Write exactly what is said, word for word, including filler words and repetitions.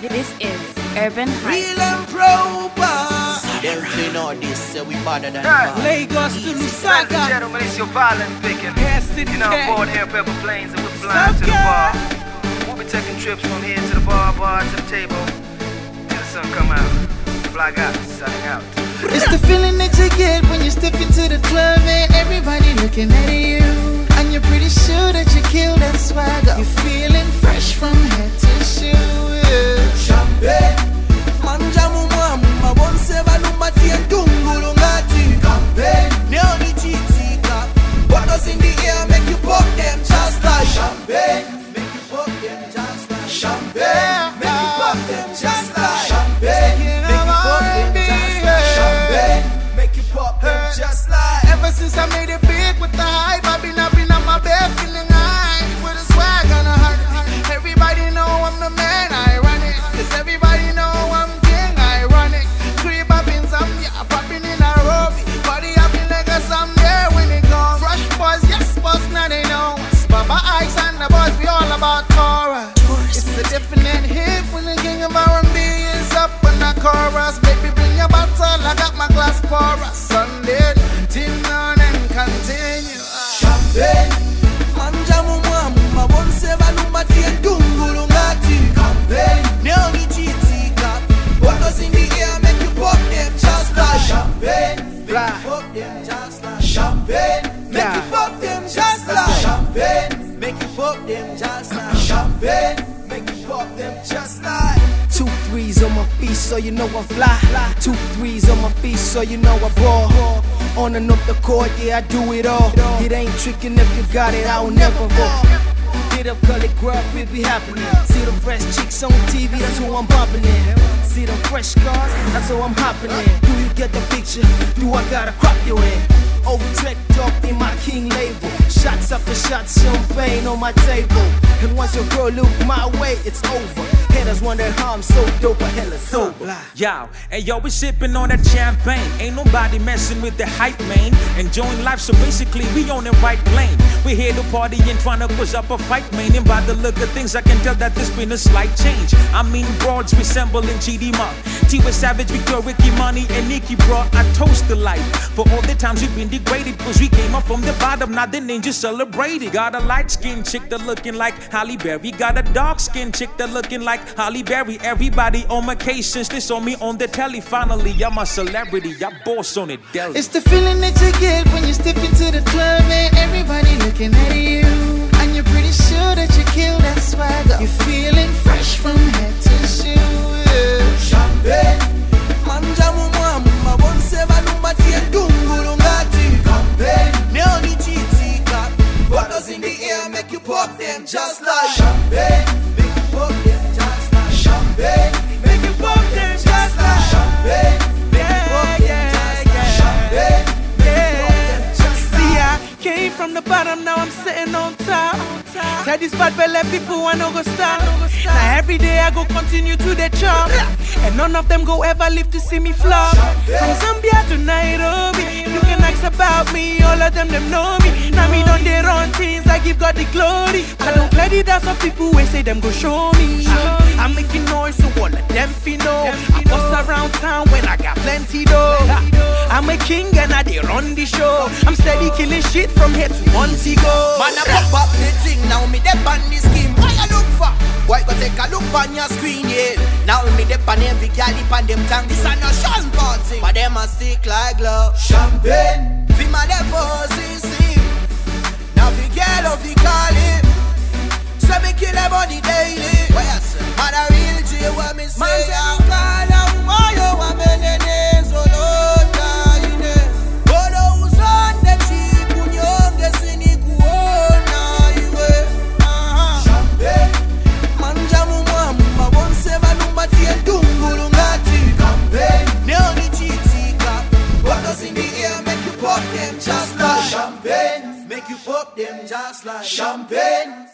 This is Urban Hype. Real and proper. Them say know this, say we better than yeah. Lagos to Lusaka. Ladies and gentlemen, it's your violent picking. You know, I'm board air pepper planes and we're flying to the bar. We'll be taking trips from here to the bar, bar to the table, till the sun come out. Fly out, signing out. It's the feeling that you get when you step into the club and everybody looking at you. And you're pretty sure that you kill that swagger. You're feeling fresh from head to shoe. Champagne, manjamu mwamu, mabonse balumati and dungulu ngati. Campaign, neoni chitika. Bottles in the air make you pop them just like champagne. Make you pop them just like champagne. Make you pop them just like champagne. Make you pop them just like champagne. Make you pop them just like. Ever since I made it big with the hype, I've been up in on my bed feeling high with a swag on a heart. Everybody know I'm the man, I run it. Cause everybody know I'm king, I run it. Creep up in Zambia, popping in Nairobi. Party up in Lagos, I'm there when it goes. Fresh boys, yes boss, now they know us. Baba Ice and the boys, we all about Torah. It's a definite hit when the king of R and B is up on the chorus. Baby, bring your bottle, I got my glass for us. Sunday, till on and continue. Champagne, manjamu mwamu, mabonse balumati and dungulu ngati. Campaign, neoni chitika. Bottles in the air make you pop them just like champagne. Make you pop them just like champagne. Make you pop them just like champagne. Make you pop them just like champagne. Make you pop them just like. Two threes on my feet, so you know I fly. Two threes on my feet, so you know I ball. On and up the court, yeah, I do it all. It ain't tricking if you got it, I will never fall. Get up, call it grub, it be happening. See the fresh chicks on T V, that's who I'm bumping in. See them fresh cars, that's who I'm hopping in. Do you get the picture? Do I gotta crop you in? Overtrekked up in my king label. Shots after shots, champagne on my table. And once your girl look my way, it's over. Haters wonder how I'm so dope, but hella sober. Yo, and yo, we sipping on that champagne. Ain't nobody messing with the hype, man. Enjoying life, so basically we on the right lane. We here to party and trying to push up a fight, man. And by the look of things, I can tell that there's been a slight change. I mean, broads resembling G D Monk. T with Savage, Victor, Ricky, Money, and Nicki, bro. I toast the life for all the times we've been degraded. Cause we came up from the bottom, now the ninjas celebrated. Got a light skinned chick that looking like Halle Berry. Got a dark skinned chick that looking like Halle Berry. Everybody on my case since they saw me on the telly. Finally, I'm a celebrity, I boss on it, deli. It's the feeling that you get when you step into the club and everybody looking at you. And you're pretty sure that you kill that swagger. You're feeling fresh from head to shoe. Champagne, manjamu mwamu, mabonse balumati and dungulu ngati. Campaign, neoni chitika. Bottles in the air make you pop them just like champagne. Make you pop them just like champagne. Make you pop them just like champagne. Make you pop them just like champagne. See, I came from the bottom, now I'm sitting on top. Tell these bad belly people I no go stop. Now every day I go continue to the chop. And none of them go ever live to see me flop. From Zambia to Nairobi, you can ask about me, all of them them know me. Now me done they run things, I give God the glory. I don't play the dance of people who say them go show me. I'm making noise so all of them feel know. I bust around town when I got plenty dough. I'm a king and I they run the show. I'm steady killing shit from here to Montego. Man, I pop up the thing, now me dep on the scheme. Why you look for? Why go take a look on your screen, yeah. Now me dep on every gal on them tongue. This a no Sean Paul thing, but them a stick like glove. Champagne, fi my deposit see. Now fi girl of the call him. So me kill everybody daily. Why you say? Man a real J, what me say? Man say you call a woman, you a man in it, so no time. But who's on the cheap, unyonge sini kuona iwe. Champagne, manjamu mwamu, mabonse balumati and dungulu ngati. Campaign, neoni chitika. Bottles in the air make you pop them just like champagne. Make you pop them just like champagne.